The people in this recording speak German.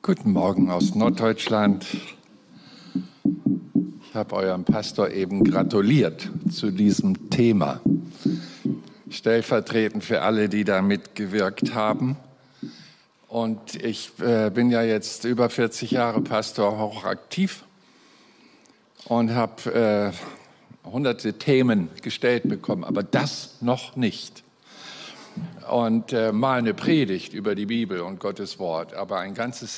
Guten Morgen aus Norddeutschland. Ich habe eurem Pastor eben gratuliert zu diesem Thema. Stellvertretend für alle, die da mitgewirkt haben. Und ich bin ja jetzt über 40 Jahre Pastor hochaktiv und habe hunderte Themen gestellt bekommen, aber das noch nicht. Und mal eine Predigt über die Bibel und Gottes Wort, aber ein ganzes